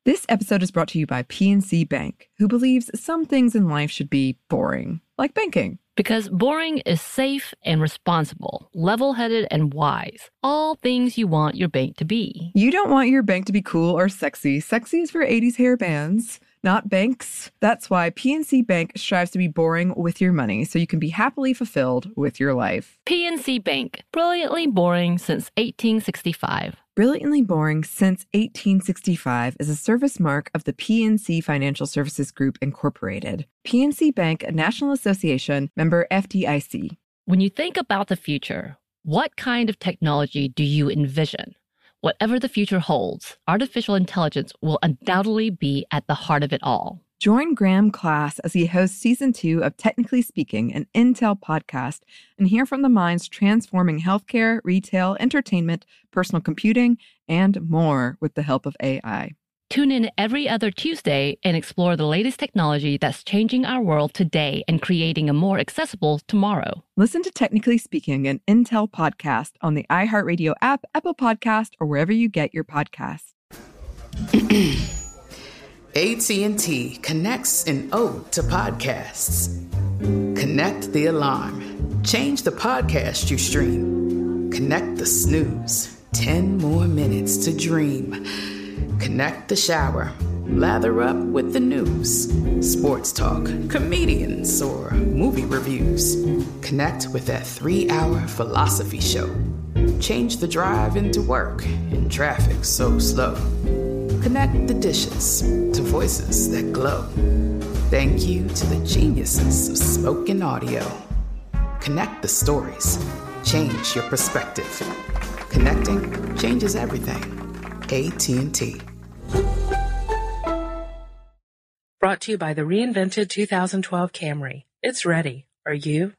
This episode is brought to you by PNC Bank, who believes some things in life should be boring, like banking. Because boring is safe and responsible, level-headed and wise. All things you want your bank to be. You don't want your bank to be cool or sexy. Sexy is for 80s hair bands, not banks. That's why PNC Bank strives to be boring with your money so you can be happily fulfilled with your life. PNC Bank, brilliantly boring since 1865. Brilliantly Boring Since 1865 is a service mark of the PNC Financial Services Group, Incorporated. PNC Bank, a National Association, member FDIC. When you think about the future, what kind of technology do you envision? Whatever the future holds, artificial intelligence will undoubtedly be at the heart of it all. Join Graham Class as he hosts Season 2 of Technically Speaking, an Intel podcast, and hear from the minds transforming healthcare, retail, entertainment, personal computing, and more with the help of AI. Tune in every other Tuesday and explore the latest technology that's changing our world today and creating a more accessible tomorrow. Listen to Technically Speaking, an Intel podcast on the iHeartRadio app, Apple Podcast, or wherever you get your podcasts. AT&T connects an ode to podcasts. Connect the alarm. Change the podcast you stream. Connect the snooze. 10 more minutes to dream. Connect the shower. Lather up with the news. Sports talk, comedians, or movie reviews. Connect with that 3-hour philosophy show. Change the drive into work in traffic so slow. Connect the dishes to voices that glow. Thank you to the geniuses of spoken audio. Connect the stories. Change your perspective. Connecting changes everything. AT&T. Brought to you by the reinvented 2012 Camry. It's ready. Are you?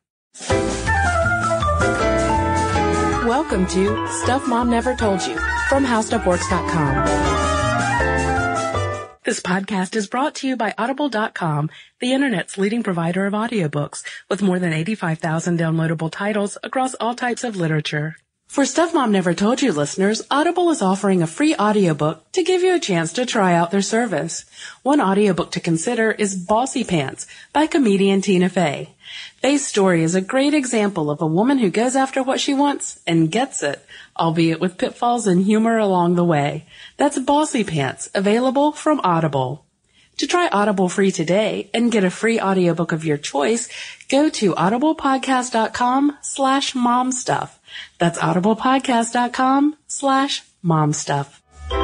Welcome to Stuff Mom Never Told You from HowStuffWorks.com. This podcast is brought to you by Audible.com, the internet's leading provider of audiobooks, with more than 85,000 downloadable titles across all types of literature. For Stuff Mom Never Told You listeners, Audible is offering a free audiobook to give you a chance to try out their service. One audiobook to consider is Bossy Pants by comedian Tina Fey. Fey's story is a great example of a woman who goes after what she wants and gets it, albeit with pitfalls and humor along the way. That's Bossy Pants, available from Audible. To try Audible free today and get a free audiobook of your choice, go to audiblepodcast.com/momstuff. That's audiblepodcast.com/momstuff.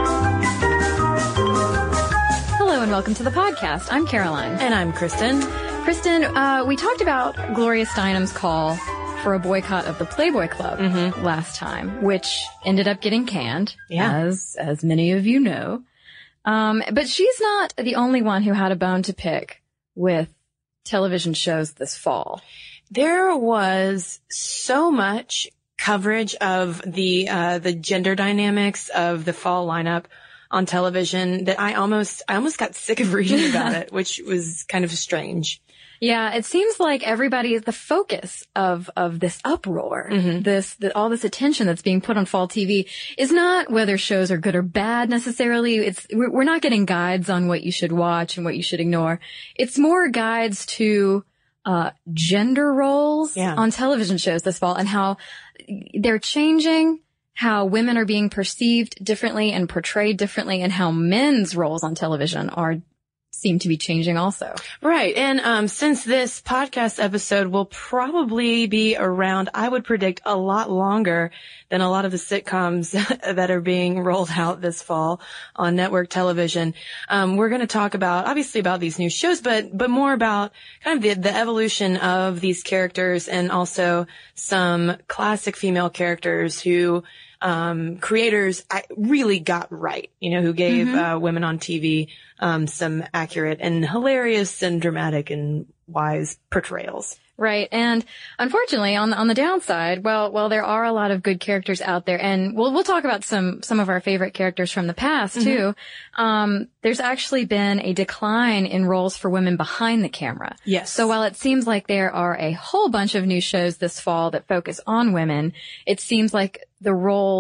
Hello and welcome to the podcast. I'm Caroline. And I'm Kristen. Kristen, we talked about Gloria Steinem's call for a boycott of the Playboy Club last time, which ended up getting canned, as many of you know. But she's not the only one who had a bone to pick with television shows this fall. There was so much coverage of the gender dynamics of the fall lineup on television that I almost got sick of reading about it, which was kind of strange. Yeah, it seems like everybody is the focus of this uproar. All this attention that's being put on fall TV is not whether shows are good or bad necessarily. We're not getting guides on what you should watch and what you should ignore. It's more guides to gender roles on television shows this fall and how they're changing, how women are being perceived differently and portrayed differently, and how men's roles on television seem to be changing also. Right. And since this podcast episode will probably be around, I would predict, a lot longer than a lot of the sitcoms that are being rolled out this fall on network television, we're going to talk obviously about these new shows, but more about kind of the evolution of these characters, and also some classic female characters who creators really got right, who gave women on TV some accurate and hilarious and dramatic and wise portrayals. Right. And unfortunately, on the downside, well, there are a lot of good characters out there, and we'll talk about some of our favorite characters from the past too. There's actually been a decline in roles for women behind the camera. Yes. So while it seems like there are a whole bunch of new shows this fall that focus on women, it seems like the roles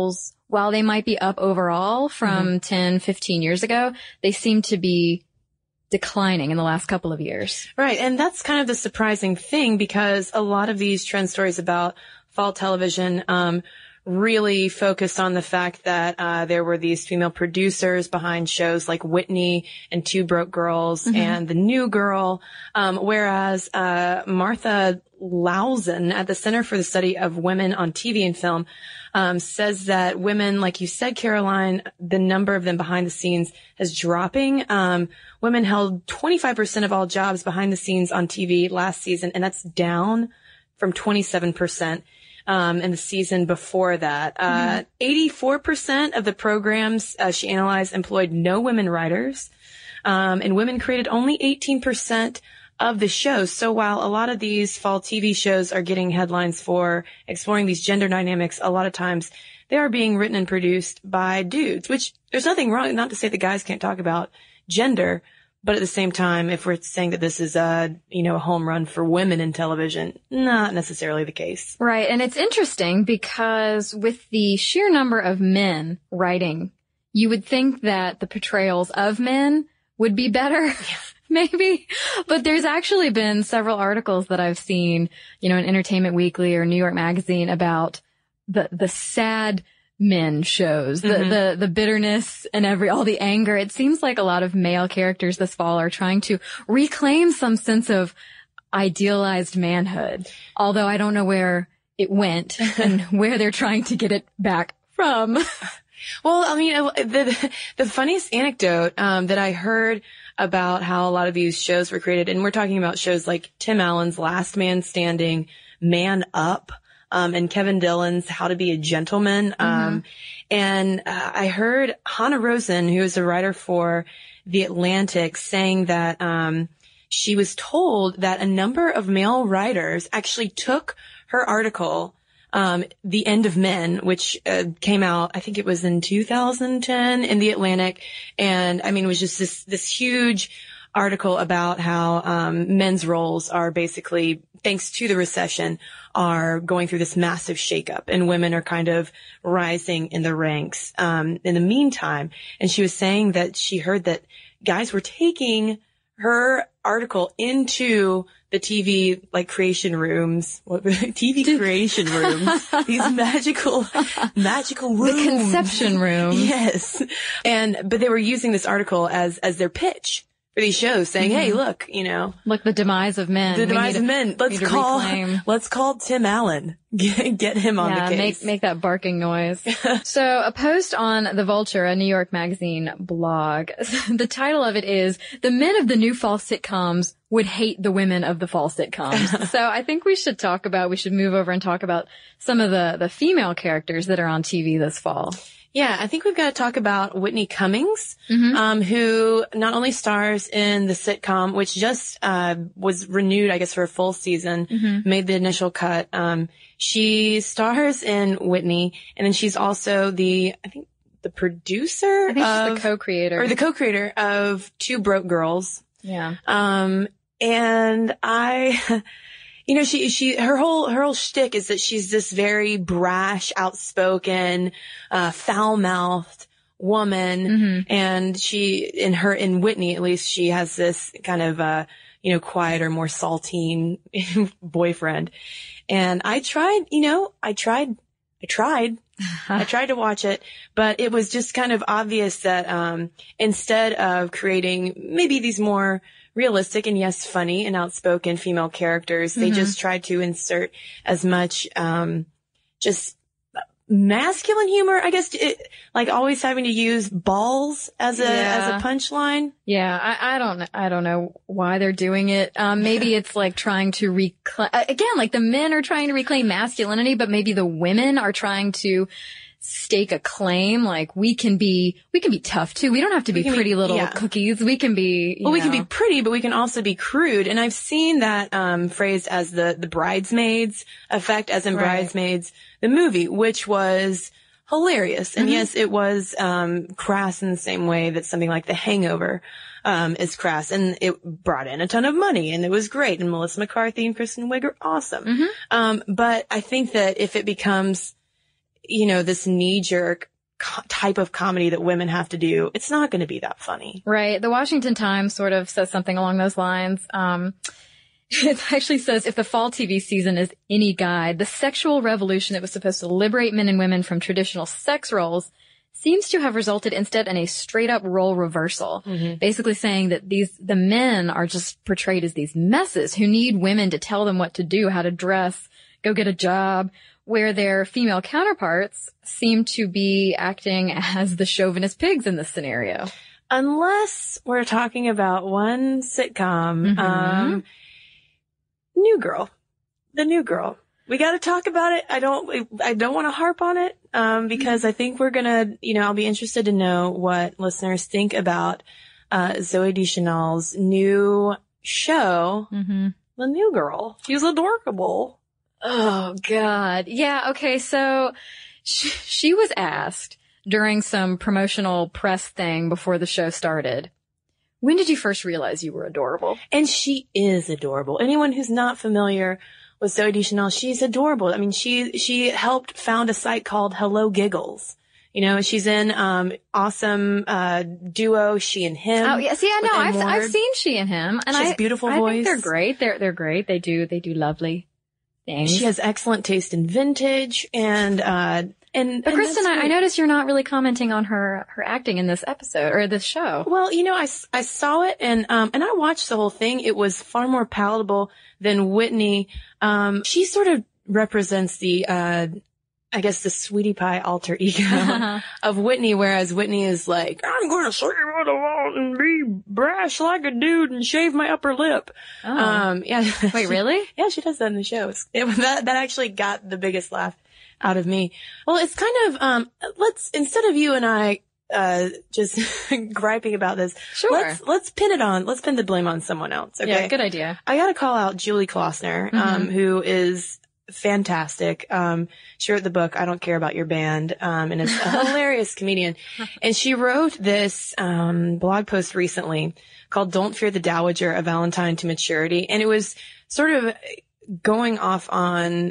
while they might be up overall from 10, 15 years ago, they seem to be declining in the last couple of years. Right. And that's kind of the surprising thing, because a lot of these trend stories about fall television, really focused on the fact that there were these female producers behind shows like Whitney and Two Broke Girls and The New Girl, whereas Martha Lowson at the Center for the Study of Women on TV and Film says that women, like you said, Caroline, the number of them behind the scenes is dropping. Women held 25% of all jobs behind the scenes on TV last season, and that's down from 27%. In the season before that. 84% of the programs she analyzed employed no women writers, and women created only 18% of the shows. So while a lot of these fall TV shows are getting headlines for exploring these gender dynamics, a lot of times they are being written and produced by dudes, which there's nothing wrong, not to say that guys can't talk about gender, but at the same time, if we're saying that this is a home run for women in television, not necessarily the case. Right. And it's interesting because with the sheer number of men writing, you would think that the portrayals of men would be better. Maybe. But there's actually been several articles that I've seen, in Entertainment Weekly or New York Magazine about the sad men shows, the bitterness and all the anger. It seems like a lot of male characters this fall are trying to reclaim some sense of idealized manhood. Although I don't know where it went and where they're trying to get it back from. Well, I mean, the funniest anecdote, that I heard about how a lot of these shows were created, and we're talking about shows like Tim Allen's Last Man Standing, Man Up, and Kevin Dillon's How to Be a Gentleman. And I heard Hannah Rosen, who is a writer for The Atlantic, saying that she was told that a number of male writers actually took her article, The End of Men, which came out, I think it was in 2010 in The Atlantic. And I mean, it was just this huge article about how men's roles are basically, thanks to the recession, are going through this massive shakeup, and women are kind of rising in the ranks in the meantime. And she was saying that she heard that guys were taking her article into the TV creation rooms, TV creation rooms, these magical rooms. The conception room. Yes. But they were using this article as their pitch for these shows, saying, hey, look, Look, the demise of men. The demise of men. Let's call Tim Allen. Get him on the case. Make that barking noise. So a post on The Vulture, a New York Magazine blog, the title of it is, "The men of the new fall sitcoms would hate the women of the fall sitcoms." So I think we should move over and talk about some of the female characters that are on TV this fall. Yeah, I think we've got to talk about Whitney Cummings, who not only stars in the sitcom, which just was renewed, I guess, for a full season, made the initial cut. She stars in Whitney, and then she's also the producer. I think she's the co-creator. Or the co-creator of Two Broke Girls. Yeah. And her whole shtick is that she's this very brash, outspoken, foul-mouthed woman. And in Whitney, at least, she has this kind of, quieter, more saltine boyfriend. And I tried to watch it, but it was just kind of obvious that, instead of creating maybe these more realistic and yes, funny and outspoken female characters, they just tried to insert as much, just masculine humor, I guess, always having to use balls as a punchline. Yeah, I don't know why they're doing it. Maybe it's trying to reclaim, again, the men are trying to reclaim masculinity, but maybe the women are trying to stake a claim, we can be tough too. We don't have to be pretty little cookies. We can be, we can be pretty, but we can also be crude. And I've seen that, phrased as the bridesmaids effect, as in Bridesmaids, the movie, which was hilarious. And yes, it was, crass in the same way that something like The Hangover, is crass, and it brought in a ton of money, and it was great. And Melissa McCarthy and Kristen Wiig are awesome. But I think that if it becomes, this knee-jerk type of comedy that women have to do, it's not going to be that funny. Right. The Washington Times sort of says something along those lines. It actually says, if the fall TV season is any guide, the sexual revolution that was supposed to liberate men and women from traditional sex roles seems to have resulted instead in a straight up role reversal. Basically saying that the men are just portrayed as these messes who need women to tell them what to do, how to dress, go get a job, where their female counterparts seem to be acting as the chauvinist pigs in this scenario. Unless we're talking about one sitcom, New Girl. The New Girl. We got to talk about it. I don't want to harp on it, because I think we're going to, I'll be interested to know what listeners think about, Zooey Deschanel's new show, The New Girl. She's adorable. Oh, God. Yeah. Okay. So she was asked during some promotional press thing before the show started, when did you first realize you were adorable? And she is adorable. Anyone who's not familiar with Zooey Deschanel, she's adorable. I mean, she helped found a site called Hello Giggles. She's in awesome duo She and Him. Oh yes, yeah, no, I've seen She and Him, and she has a beautiful voice. I think they're great. They're great. They do lovely things. She has excellent taste in vintage, But Kristen, I noticed you're not really commenting on her acting in this episode or this show. Well, I saw it and I watched the whole thing. It was far more palatable than Whitney. She sort of represents the the sweetie pie alter ego of Whitney, whereas Whitney is like, I'm going to say what I want and be brash like a dude and shave my upper lip. Oh. Yeah. Wait, really? Yeah, she does that in the show. That actually got the biggest laugh out of me. Well, it's kind of, instead of you and I, just griping about this. Sure. Let's pin the blame on someone else. Okay. Yeah, good idea. I gotta call out Julie Klossner, who is fantastic. She wrote the book, I Don't Care About Your Band, and is a hilarious comedian. And she wrote this, blog post recently called Don't Fear the Dowager, A Valentine to Maturity. And it was sort of going off on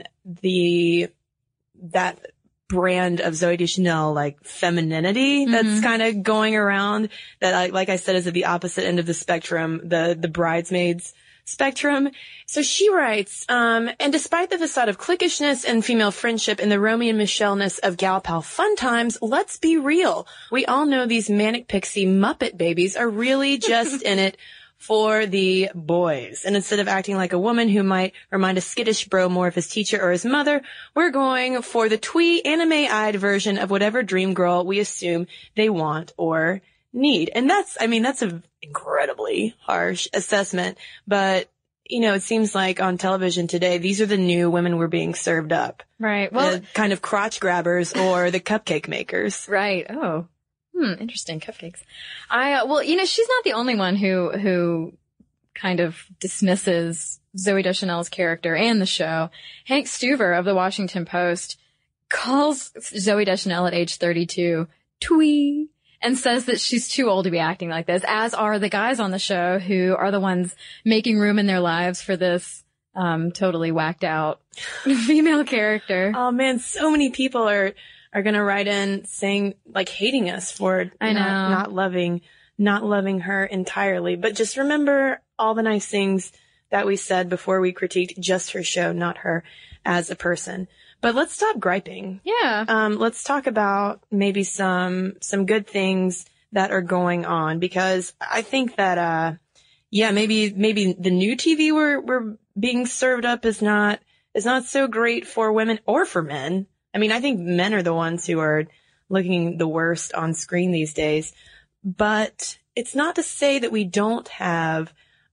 that brand of Zooey Deschanel, like femininity that's kind of going around that, like I said, is at the opposite end of the spectrum, the bridesmaids spectrum. So she writes, and despite the facade of cliquishness and female friendship and the Romy and Michelle-ness of gal pal fun times, let's be real. We all know these manic pixie Muppet babies are really just in it for the boys. And instead of acting like a woman who might remind a skittish bro more of his teacher or his mother, we're going for the twee anime-eyed version of whatever dream girl we assume they want or need. And that's an incredibly harsh assessment. But, it seems like on television today, these are the new women we're being served up. Right. Well, the kind of crotch grabbers or the cupcake makers. Right. Oh. Interesting. Cupcakes. She's not the only one who kind of dismisses Zooey Deschanel's character and the show. Hank Stuver of the Washington Post calls Zooey Deschanel at age 32 twee and says that she's too old to be acting like this, as are the guys on the show who are the ones making room in their lives for this totally whacked out female character. Oh man, so many people are going to write in saying, like, hating us for not loving her entirely. But just remember all the nice things that we said before we critiqued just her show, not her as a person. But let's stop griping. Yeah. Let's talk about maybe some good things that are going on, because I think that, maybe the new TV we're being served up is not so great for women or for men. I mean, I think men are the ones who are looking the worst on screen these days, but it's not to say that we don't have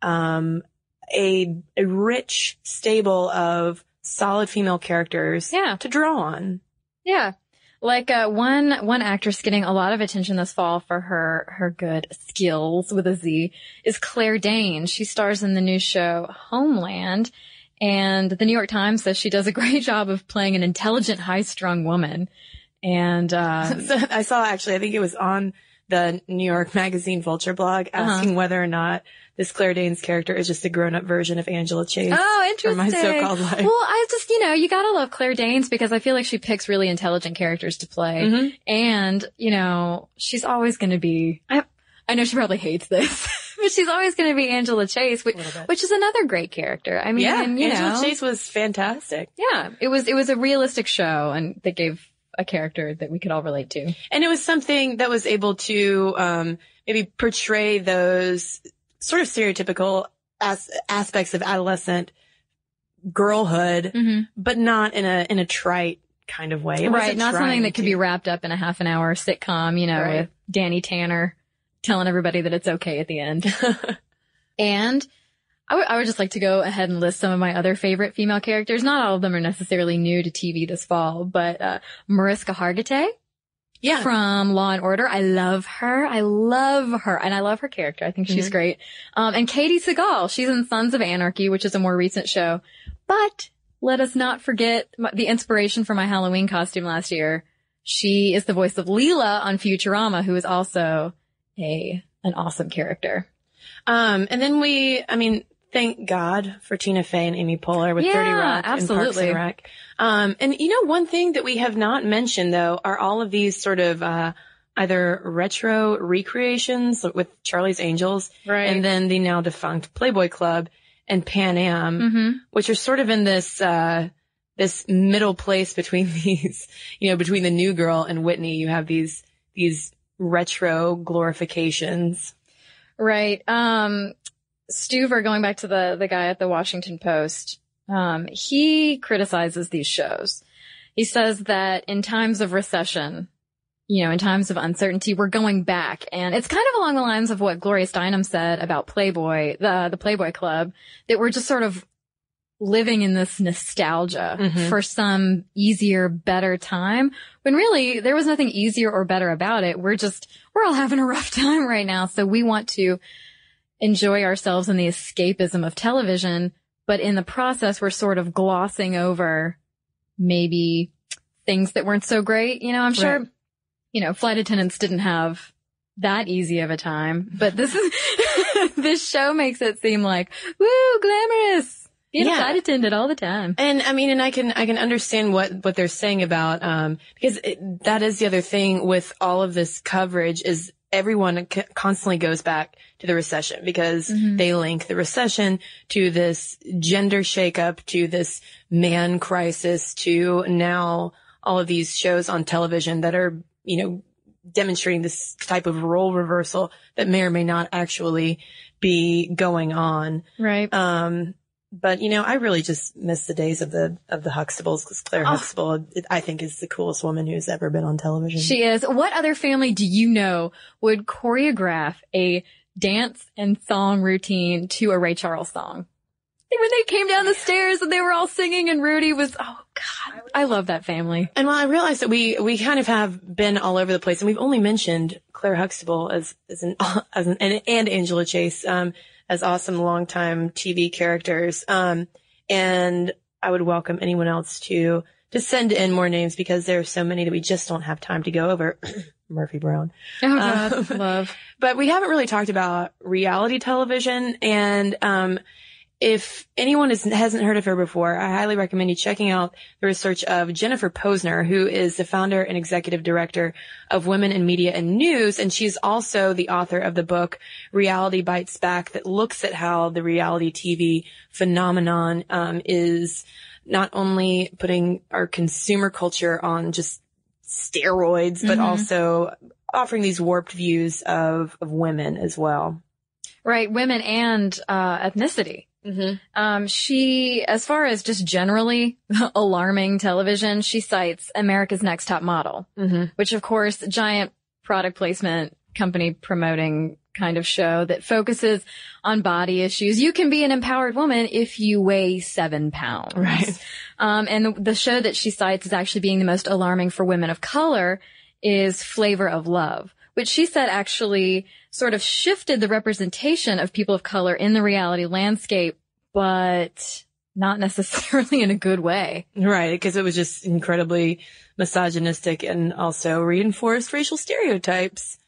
a rich stable of solid female characters to draw on. Yeah. Like one actress getting a lot of attention this fall for her good skills with a Z is Claire Danes. She stars in the new show Homeland. And the New York Times says she does a great job of playing an intelligent, high-strung woman. And so I saw, actually, I think it was on the New York Magazine Vulture blog asking whether or not this Claire Danes character is just a grown-up version of Angela Chase. Oh, interesting. From My So-Called Life. Well, I just, you gotta love Claire Danes because I feel like she picks really intelligent characters to play. And, she's always gonna be, I know she probably hates this, but she's always gonna be Angela Chase, which is another great character. I mean, Angela Chase was fantastic. Yeah, it was a realistic show and they gave a character that we could all relate to. And it was something that was able to, maybe portray those sort of stereotypical aspects of adolescent girlhood, but not in a trite kind of way. Right, not something that could be wrapped up in a half an hour sitcom, with Danny Tanner telling everybody that it's okay at the end. And I would just like to go ahead and list some of my other favorite female characters. Not all of them are necessarily new to TV this fall, but Mariska Hargitay. Yeah. From Law and Order. I love her. And I love her character. I think she's great. And Katie Seagal. She's in Sons of Anarchy, which is a more recent show. But let us not forget the inspiration for my Halloween costume last year. She is the voice of Leela on Futurama, who is also an awesome character. And then thank God for Tina Fey and Amy Poehler with 30 Rock absolutely. and Parks and Rec. And one thing that we have not mentioned though are all of these sort of, either retro recreations with Charlie's Angels and then the now defunct Playboy Club and Pan Am, which are sort of in this middle place between these, between the New Girl and Whitney. You have these retro glorifications. Right. Stuver, going back to the guy at the Washington Post, he criticizes these shows. He says that in times of recession, in times of uncertainty, we're going back. And it's kind of along the lines of what Gloria Steinem said about Playboy, the Playboy Club, that we're just sort of living in this nostalgia for some easier, better time, when really there was nothing easier or better about it. We're all having a rough time right now. So we want to enjoy ourselves in the escapism of television, but in the process, we're sort of glossing over maybe things that weren't so great. I'm sure, flight attendants didn't have that easy of a time, but this show makes it seem like, woo, glamorous. Being a flight attendant all the time. And I can understand what they're saying about, because that is the other thing with all of this coverage is everyone constantly goes back to the recession because they link the recession to this gender shakeup, to this man crisis, to now all of these shows on television that are, demonstrating this type of role reversal that may or may not actually be going on. Right. But I really just miss the days of the Huxtables because Claire Huxtable, I think, is the coolest woman who's ever been on television. She is. What other family do you know would choreograph a dance and song routine to a Ray Charles song? When they came down the stairs and they were all singing and Rudy was, oh God, I love that family. And I realized that we kind of have been all over the place and we've only mentioned Claire Huxtable and Angela Chase, as awesome longtime TV characters. And I would welcome anyone else to send in more names because there are so many that we just don't have time to go over. Murphy Brown. Oh God, love. But we haven't really talked about reality television. And, if anyone hasn't heard of her before, I highly recommend you checking out the research of Jennifer Posner, who is the founder and executive director of Women in Media and News. And she's also the author of the book Reality Bites Back that looks at how the reality TV phenomenon is not only putting our consumer culture on just steroids, but also offering these warped views of women as well. Right. Women and ethnicity. She, as far as just generally alarming television, she cites America's Next Top Model, which of course, giant product placement, company promoting kind of show that focuses on body issues. You can be an empowered woman if you weigh 7 pounds. Right. And the show that she cites as actually being the most alarming for women of color is Flavor of Love, which she said actually sort of shifted the representation of people of color in the reality landscape, but not necessarily in a good way. Right, because it was just incredibly misogynistic and also reinforced racial stereotypes.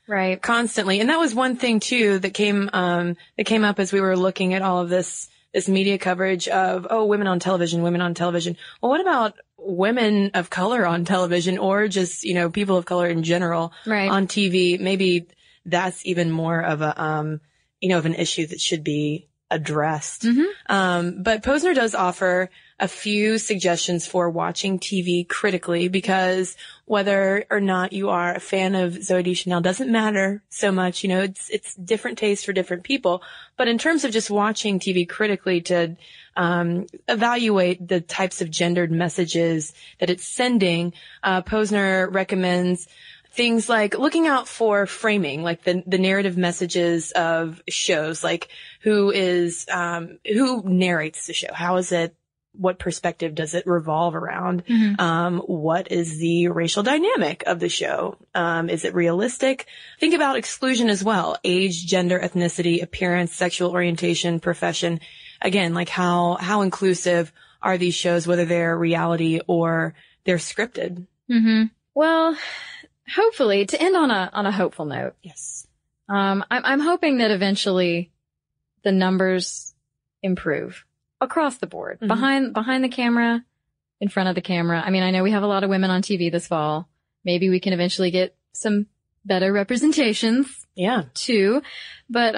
Right. Constantly. And that was one thing too that came up as we were looking at all of this media coverage of, women on television. Well, what about women of color on television, or just, people of color in general on TV? Maybe that's even more of a, of an issue that should be addressed. But Posner does offer a few suggestions for watching TV critically, because whether or not you are a fan of Zooey Deschanel doesn't matter so much. It's different tastes for different people. But in terms of just watching TV critically to evaluate the types of gendered messages that it's sending, Posner recommends things like looking out for framing, like the narrative messages of shows, like who narrates the show? What perspective does it revolve around? What is the racial dynamic of the show? Is it realistic? Think about exclusion as well. Age, gender, ethnicity, appearance, sexual orientation, profession. Again, like how inclusive are these shows, whether they're reality or they're scripted? Well, hopefully, to end on a hopeful note. Yes. I'm hoping that eventually the numbers improve across the board, behind the camera, in front of the camera. I mean, I know we have a lot of women on TV this fall. Maybe we can eventually get some better representations. Yeah. Too. But,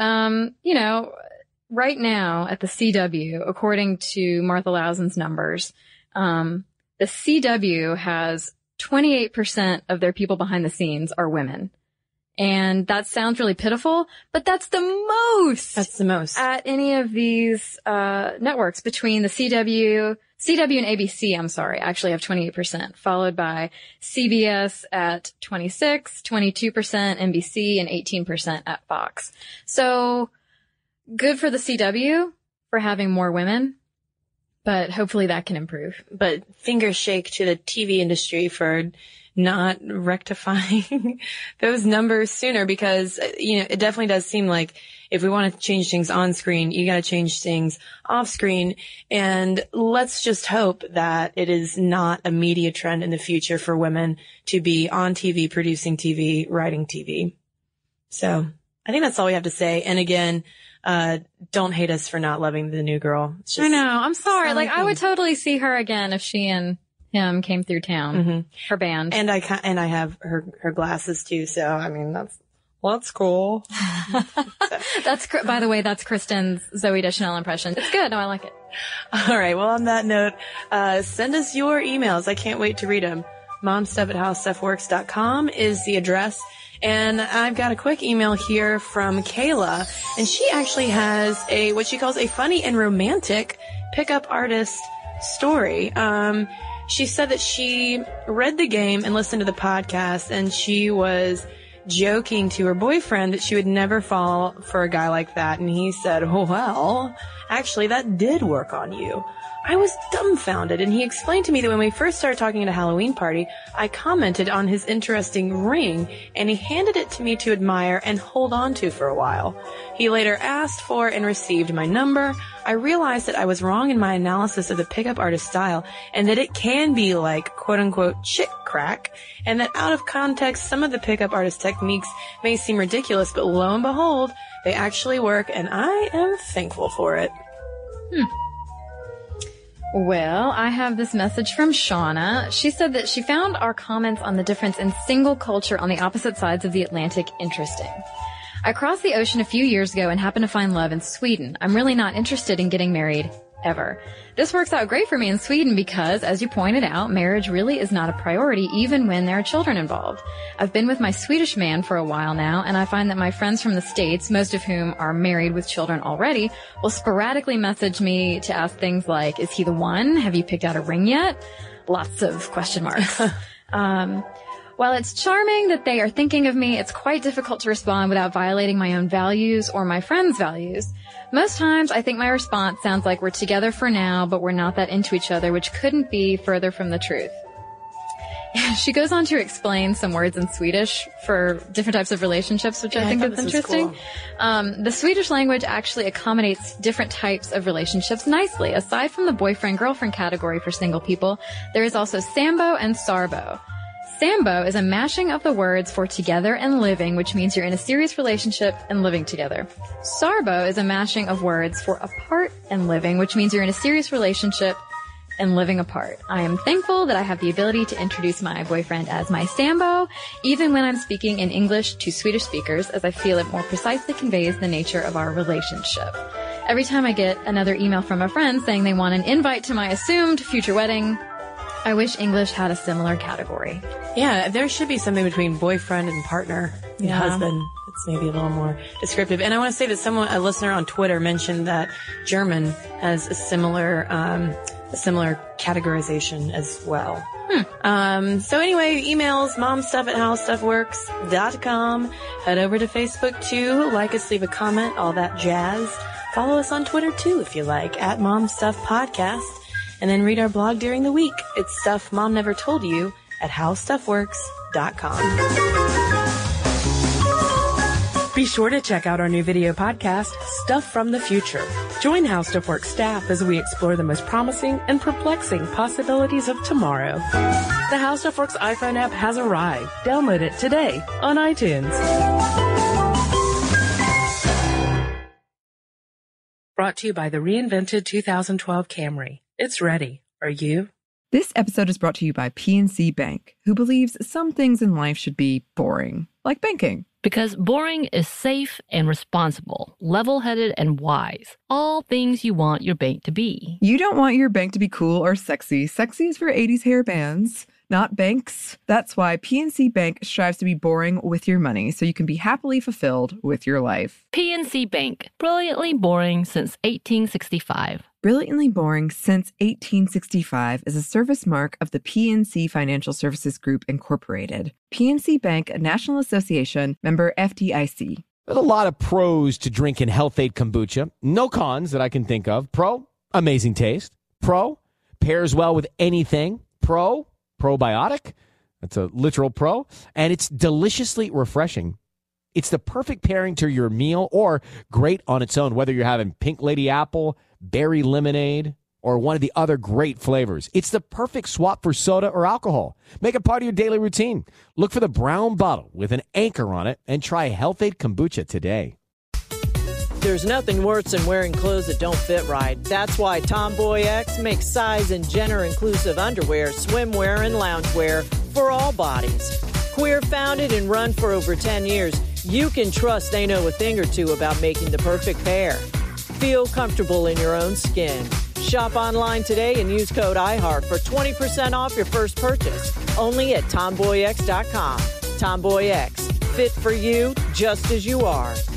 right now at the CW, according to Martha Lausen's numbers, the CW has 28% of their people behind the scenes are women. And that sounds really pitiful, but that's the most. That's the most. At any of these networks, between the CW and ABC, actually have 28%, followed by CBS at 26, 22%, NBC, and 18% at Fox. So good for the CW for having more women, but hopefully that can improve. But fingers shake to the TV industry for not rectifying those numbers sooner, because, it definitely does seem like if we want to change things on screen, you got to change things off screen. And let's just hope that it is not a media trend in the future for women to be on TV, producing TV, writing TV. So I think that's all we have to say. And again, don't hate us for not loving the new girl. It's just, I know. I'm sorry. I would totally see her again if she and him came through town. Her band. And I have her glasses too. So, I mean, that's cool. By the way, that's Kristen's Zooey Deschanel impression. It's good. No, I like it. All right. Well, on that note, send us your emails. I can't wait to read them. momstuff@howstuffworks.com is the address. And I've got a quick email here from Kayla, and she actually has what she calls a funny and romantic pickup artist story. She said that she read the game and listened to the podcast, and she was joking to her boyfriend that she would never fall for a guy like that. And he said, well, actually, that did work on you. I was dumbfounded, and he explained to me that when we first started talking at a Halloween party, I commented on his interesting ring, and he handed it to me to admire and hold on to for a while. He later asked for and received my number. I realized that I was wrong in my analysis of the pickup artist style, and that it can be like quote-unquote chick crack, and that out of context, some of the pickup artist techniques may seem ridiculous, but lo and behold, they actually work, and I am thankful for it. Well, I have this message from Shauna. She said that she found our comments on the difference in single culture on the opposite sides of the Atlantic interesting. I crossed the ocean a few years ago and happened to find love in Sweden. I'm really not interested in getting married ever. This works out great for me in Sweden because, as you pointed out, marriage really is not a priority even when there are children involved. I've been with my Swedish man for a while now, and I find that my friends from the States, most of whom are married with children already, will sporadically message me to ask things like, is he the one? Have you picked out a ring yet? Lots of question marks. While it's charming that they are thinking of me, it's quite difficult to respond without violating my own values or my friends' values. Most times, I think my response sounds like we're together for now, but we're not that into each other, which couldn't be further from the truth. She goes on to explain some words in Swedish for different types of relationships, which I think is interesting. Cool. The Swedish language actually accommodates different types of relationships nicely. Aside from the boyfriend-girlfriend category for single people, there is also sambo and sarbo. Sambo is a mashing of the words for together and living, which means you're in a serious relationship and living together. Sarbo is a mashing of words for apart and living, which means you're in a serious relationship and living apart. I am thankful that I have the ability to introduce my boyfriend as my Sambo, even when I'm speaking in English to Swedish speakers, as I feel it more precisely conveys the nature of our relationship. Every time I get another email from a friend saying they want an invite to my assumed future wedding, I wish English had a similar category. Yeah, there should be something between boyfriend and partner and husband. It's maybe a little more descriptive. And I want to say that a listener on Twitter mentioned that German has a similar categorization as well. So anyway, emails, momstuff@howstuffworks.com. Head over to Facebook too. Like us, leave a comment, all that jazz. Follow us on Twitter too if you like, @MomStuffPodcast. And then read our blog during the week. It's Stuff Mom Never Told You at HowStuffWorks.com. Be sure to check out our new video podcast, Stuff from the Future. Join How Stuff Works staff as we explore the most promising and perplexing possibilities of tomorrow. The How Stuff Works iPhone app has arrived. Download it today on iTunes. Brought to you by the reinvented 2012 Camry. It's ready. Are you? This episode is brought to you by PNC Bank, who believes some things in life should be boring, like banking. Because boring is safe and responsible, level-headed and wise. All things you want your bank to be. You don't want your bank to be cool or sexy. Sexy is for 80s hair bands, not banks. That's why PNC Bank strives to be boring with your money so you can be happily fulfilled with your life. PNC Bank, brilliantly boring since 1865. Brilliantly Boring Since 1865 is a service mark of the PNC Financial Services Group, Incorporated. PNC Bank, a National Association, member FDIC. There's a lot of pros to drinking Health-Ade kombucha. No cons that I can think of. Pro, amazing taste. Pro, pairs well with anything. Pro, probiotic. That's a literal pro. And it's deliciously refreshing. It's the perfect pairing to your meal or great on its own, whether you're having Pink Lady Apple, berry lemonade, or one of the other great flavors. It's the perfect swap for soda or alcohol. Make it part of your daily routine. Look for the brown bottle with an anchor on it and try Health-Ade kombucha today. There's nothing worse than wearing clothes that don't fit right. That's why Tomboy X makes size and gender-inclusive underwear, swimwear, and loungewear for all bodies. Queer founded and run for over 10 years, you can trust they know a thing or two about making the perfect pair. Feel comfortable in your own skin. Shop online today and use code IHEART for 20% off your first purchase. Only at TomboyX.com. Tomboy X. Fit for you just as you are.